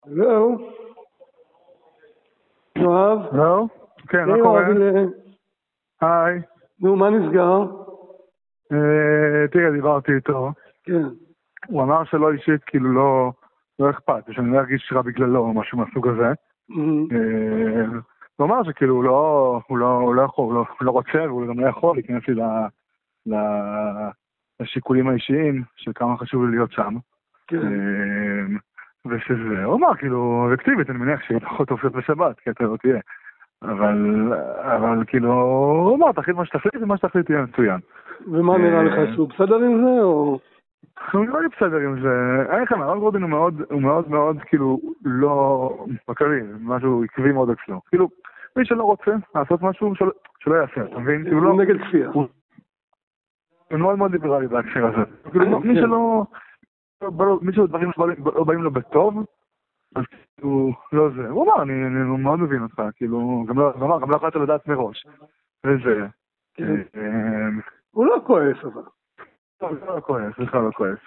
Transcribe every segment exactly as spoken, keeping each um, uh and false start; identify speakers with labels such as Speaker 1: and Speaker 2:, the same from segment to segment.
Speaker 1: זהו. יואב?
Speaker 2: זהו? כן, מה קורה? היי.
Speaker 1: נו, מה נסגר?
Speaker 2: תראה, דיברתי איתו.
Speaker 1: כן.
Speaker 2: הוא אמר שלא אישית, כאילו לא, לא אכפת, שאני לא ארגיש רע בגללו או משהו מהסוג הזה. הוא אמר שכאילו הוא לא, הוא לא, הוא לא יכול, הוא לא, הוא לא רוצה, והוא גם לא יכול להיכנס לי ל, לשיקולים האישיים של כמה חשוב לי להיות שם.
Speaker 1: כן.
Speaker 2: ושזה, הוא אמר, כאילו, אקטיבית, אני מניח שיהיה פחות טוב להיות בשבת, כי אתה לא תהיה. אבל, אבל כאילו, הוא אמר, תחליט מה שתחליט, ומה שתחליט יהיה מצוין.
Speaker 1: ומה נראה לך, שהוא בסדר עם זה, או?
Speaker 2: הוא נראה לי בסדר עם זה. אין לכם, הרב גורדין הוא מאוד, הוא מאוד מאוד, כאילו, לא מכרי, משהו עקבי מאוד אצלו. כאילו, מי שלא רוצה לעשות משהו, שלא יעשה, אתה מבין? כאילו, לא...
Speaker 1: נגד כפייה.
Speaker 2: הוא מאוד מאוד ליברלי בהקשר הזה. כאילו, מי שלא... מי שדברים לא באים לו בטוב, אז כאילו, לא זה. הוא אמר, אני מאוד מבין אותך, כאילו, גם לא, גם לא יכולת לדעת מראש. וזה.
Speaker 1: הוא לא כועס, אבל.
Speaker 2: לא, לא כועס, בכלל לא כועס.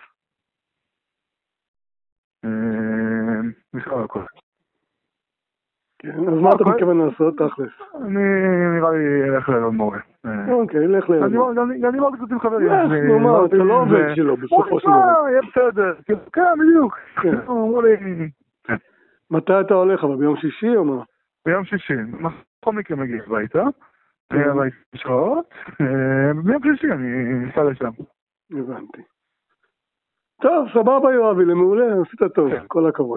Speaker 2: בכלל לא כועס.
Speaker 1: כן, אז מה אתה מתכוון לעשות, תכלס?
Speaker 2: אני נראה לי אלך ללמוד מורה.
Speaker 1: אוקיי, אלך ללמוד.
Speaker 2: אני מאוד קצת עם חברים.
Speaker 1: איך, נו מה, אתה לא עובד שלו בסופו של דבר.
Speaker 2: יהיה בסדר, כן, בדיוק. אמרו לי...
Speaker 1: מתי אתה הולך, אבל ביום שישי או מה?
Speaker 2: ביום שישי, בכל מקרה מגיע הביתה, הביתה שעות, ביום שישי אני אסע לשם.
Speaker 1: הבנתי. טוב, סבבה יואבי, למעולה, עשית טוב, כל הכבוד.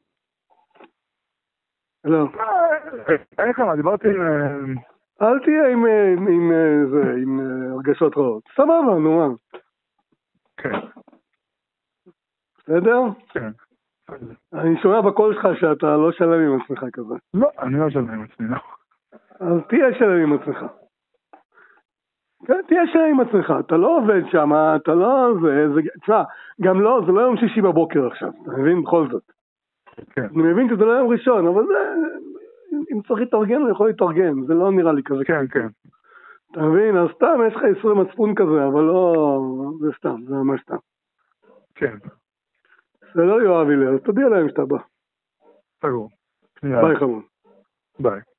Speaker 1: לא.
Speaker 2: אין לך מה, דיברתי עם...
Speaker 1: אל תהיה עם הרגשות רעות. סבבה, נו מה.
Speaker 2: כן.
Speaker 1: בסדר?
Speaker 2: כן.
Speaker 1: אני שומע בקול שלך שאתה לא שלם עם עצמך כזה.
Speaker 2: לא, אני לא שלם עם עצמי, לא.
Speaker 1: אז תהיה שלם עם עצמך. כן, תהיה שלם עם עצמך. אתה לא עובד שם, אתה לא... תשמע, גם לא, זה לא יום שישי בבוקר עכשיו. אתה מבין? בכל זאת.
Speaker 2: כן.
Speaker 1: אני מבין שזה לא יום ראשון, אבל זה... אם צריך להתארגן, הוא יכול להתארגן. זה לא נראה לי כזה.
Speaker 2: כן, כן.
Speaker 1: אתה מבין? אז סתם, יש לך עשרה מצפון כזה, אבל לא... זה סתם, זה ממש סתם.
Speaker 2: כן.
Speaker 1: זה לא יואב לי, אז תודיע להם שאתה בא.
Speaker 2: סגור.
Speaker 1: ביי חמוד.
Speaker 2: ביי.